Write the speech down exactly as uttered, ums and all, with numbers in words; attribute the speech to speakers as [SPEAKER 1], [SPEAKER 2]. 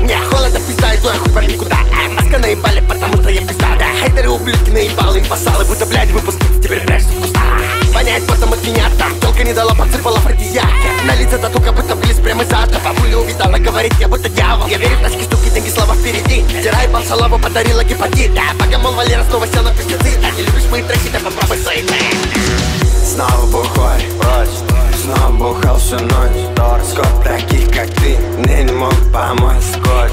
[SPEAKER 1] мне холодно, пизда, иду я хуй пойми куда. а, Маска наебали, потому что я пизда, да. Хейтеры, ублюдки, наебал им посалы, будто, блядь, выпускницы, теперь прячься в кустах. Воняет потом от меня там, телка не дала, подсыпала афродизиаки. На лице тату, как будто вылез прямо из ада. Бабуля увидала, говорит, я будто дьявол. Я верю в тачки, стуки, деньги, слова впереди. Стирай бал, шалаву, подарила гепатит. Да, богомол Валера снова сел на пиздецы. Да, не любишь мои треки, да попробуй свои.
[SPEAKER 2] Снова бухой, снова бухал всю ночь. Сколько таких, как ты, мне не мог помочь.